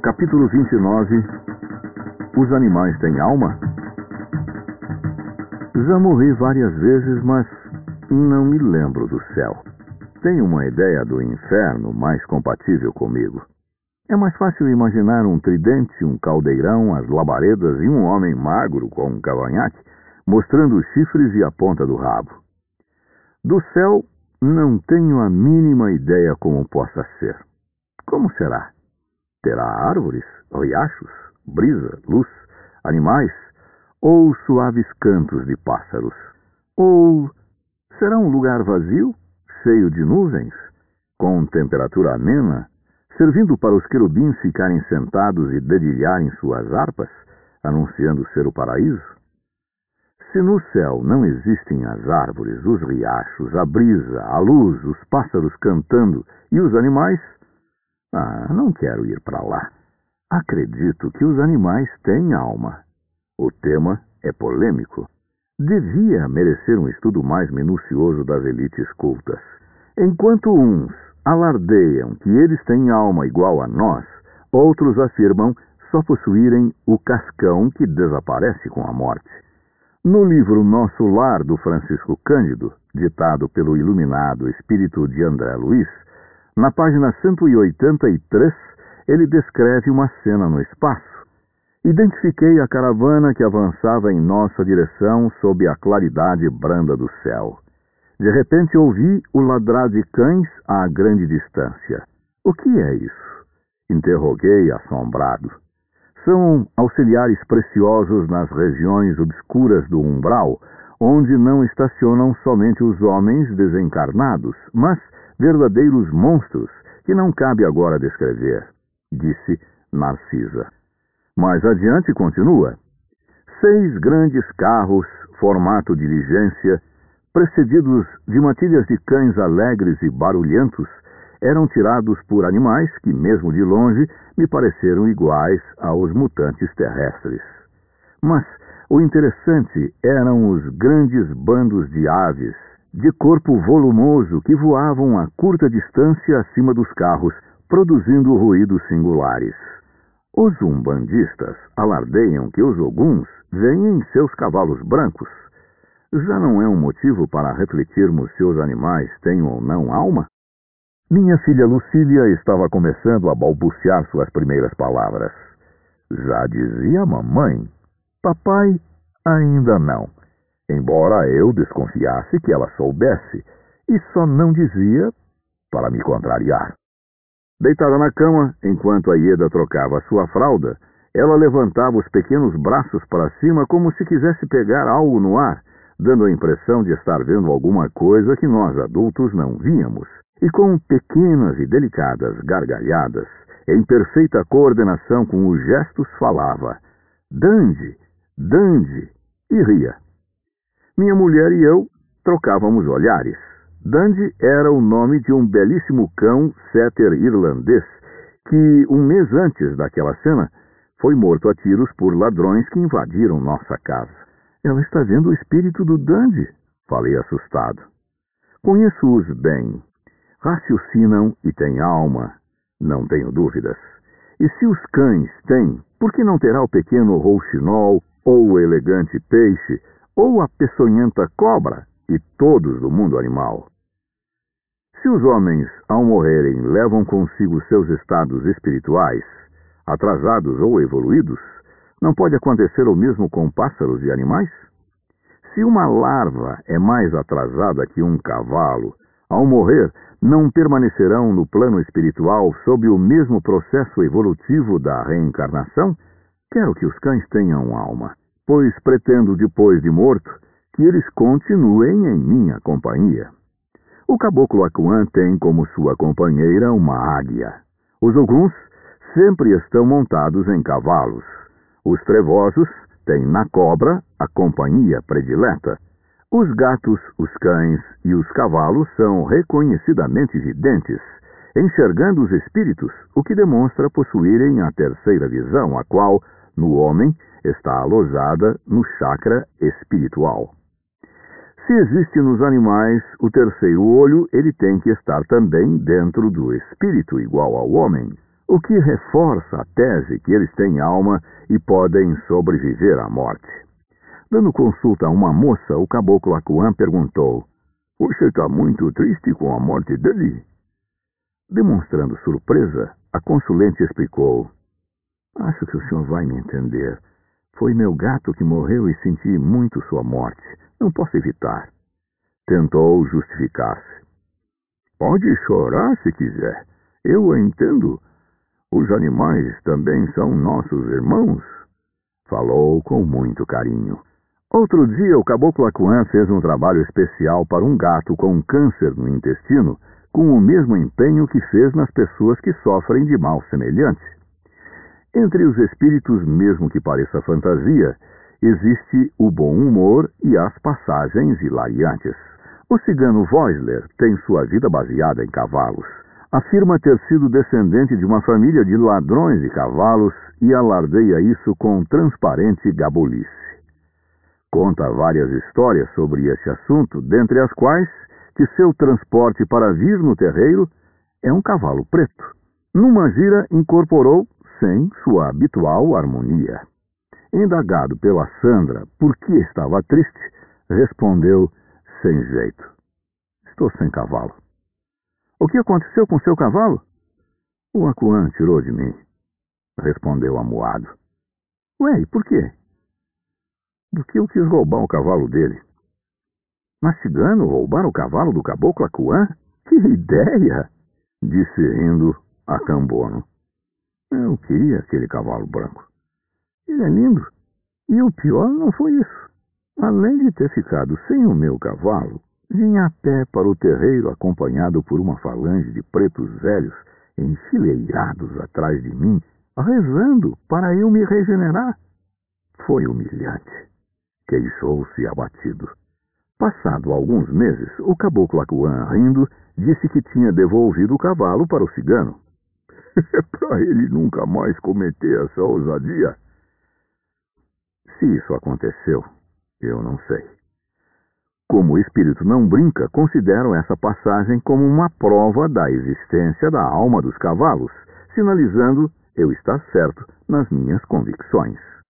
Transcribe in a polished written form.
Capítulo 29. Os animais têm alma? Já morri várias vezes, mas não me lembro do céu. Tenho uma ideia do inferno mais compatível comigo. É mais fácil imaginar um tridente, um caldeirão, as labaredas e um homem magro com um cavanhaque, mostrando os chifres e a ponta do rabo. Do céu, não tenho a mínima ideia como possa ser. Como será? Terá árvores, riachos, brisa, luz, animais, ou suaves cantos de pássaros? Ou será um lugar vazio, cheio de nuvens, com temperatura amena, servindo para os querubins ficarem sentados e dedilharem suas harpas, anunciando ser o paraíso? Se no céu não existem as árvores, os riachos, a brisa, a luz, os pássaros cantando e os animais, não quero ir para lá. Acredito que os animais têm alma. O tema é polêmico. Devia merecer um estudo mais minucioso das elites cultas. Enquanto uns alardeiam que eles têm alma igual a nós, outros afirmam só possuírem o cascão que desaparece com a morte. No livro Nosso Lar, do Francisco Cândido, ditado pelo iluminado espírito de André Luiz, na página 183, ele descreve uma cena no espaço. Identifiquei a caravana que avançava em nossa direção sob a claridade branda do céu. De repente ouvi o ladrar de cães a grande distância. O que é isso? Interroguei assombrado. São auxiliares preciosos nas regiões obscuras do umbral, onde não estacionam somente os homens desencarnados, mas verdadeiros monstros que não cabe agora descrever, disse Narcisa. Mais adiante continua. 6 grandes carros, formato diligência, precedidos de matilhas de cães alegres e barulhentos, eram tirados por animais que, mesmo de longe, me pareceram iguais aos mutantes terrestres. Mas o interessante eram os grandes bandos de aves, de corpo volumoso, que voavam a curta distância acima dos carros, produzindo ruídos singulares. Os umbandistas alardeiam que os oguns vêm em seus cavalos brancos. Já não é um motivo para refletirmos se os animais têm ou não alma? Minha filha Lucília estava começando a balbuciar suas primeiras palavras. Já dizia a mamãe. Papai, ainda não. Embora eu desconfiasse que ela soubesse, e só não dizia para me contrariar. Deitada na cama, enquanto a Ieda trocava sua fralda, ela levantava os pequenos braços para cima como se quisesse pegar algo no ar, dando a impressão de estar vendo alguma coisa que nós adultos não víamos, e com pequenas e delicadas gargalhadas, em perfeita coordenação com os gestos, falava Dandy, Dandy, e ria. Minha mulher e eu trocávamos olhares. Dandy era o nome de um belíssimo cão setter irlandês que, um mês antes daquela cena, foi morto a tiros por ladrões que invadiram nossa casa. Ela está vendo o espírito do Dandy, falei assustado. Conheço-os bem. Raciocinam e têm alma, não tenho dúvidas. E se os cães têm, por que não terá o pequeno rouxinol, ou o elegante peixe, ou a peçonhenta cobra, e todos do mundo animal? Se os homens, ao morrerem, levam consigo seus estados espirituais, atrasados ou evoluídos, não pode acontecer o mesmo com pássaros e animais? Se uma larva é mais atrasada que um cavalo, ao morrer, não permanecerão no plano espiritual sob o mesmo processo evolutivo da reencarnação? Quero que os cães tenham alma, pois pretendo, depois de morto, que eles continuem em minha companhia. O caboclo Acuã tem como sua companheira uma águia. Os oguns sempre estão montados em cavalos. Os trevosos têm na cobra a companhia predileta. Os gatos, os cães e os cavalos são reconhecidamente videntes, enxergando os espíritos, o que demonstra possuírem a terceira visão, a qual, no homem, está alojada no chakra espiritual. Se existe nos animais o terceiro olho, ele tem que estar também dentro do espírito, igual ao homem. o que reforça a tese que eles têm alma e podem sobreviver à morte. Dando consulta a uma moça, o caboclo Acuã perguntou: "Você está muito triste com a morte dele?" Demonstrando surpresa, a consulente explicou: "Acho que o senhor vai me entender. Foi meu gato que morreu e senti muito sua morte. Não posso evitar." Tentou justificar-se. "Pode chorar se quiser. Eu a entendo. Os animais também são nossos irmãos." Falou com muito carinho. Outro dia, o caboclo Acuã fez um trabalho especial para um gato com câncer no intestino, com o mesmo empenho que fez nas pessoas que sofrem de mal semelhante. Entre os espíritos, mesmo que pareça fantasia, existe o bom humor e as passagens hilariantes. O cigano Voisler tem sua vida baseada em cavalos. Afirma ter sido descendente de uma família de ladrões de cavalos e alardeia isso com transparente gabulice. Conta várias histórias sobre esse assunto, dentre as quais que seu transporte para vir no terreiro é um cavalo preto. Numa gira, incorporou sem sua habitual harmonia. Indagado pela Sandra por que estava triste, respondeu sem jeito: "Estou sem cavalo." "O que aconteceu com seu cavalo?" "O Acuã tirou de mim," respondeu amuado. "Ué, e por quê?" "Porque eu quis roubar o cavalo dele." "Mas cigano, roubar o cavalo do caboclo Acuã? Que ideia!" disse rindo a Cambono. "Eu queria aquele cavalo branco. Ele é lindo. E o pior não foi isso. Além de ter ficado sem o meu cavalo, vim a pé para o terreiro acompanhado por uma falange de pretos velhos enfileirados atrás de mim, rezando para eu me regenerar. Foi humilhante." Queixou-se abatido. Passado alguns meses, o caboclo Acuã, rindo, disse que tinha devolvido o cavalo para o cigano. "Para ele nunca mais cometer essa ousadia." Se isso aconteceu, eu não sei. Como o espírito não brinca, considero essa passagem como uma prova da existência da alma dos cavalos, sinalizando eu estar certo nas minhas convicções.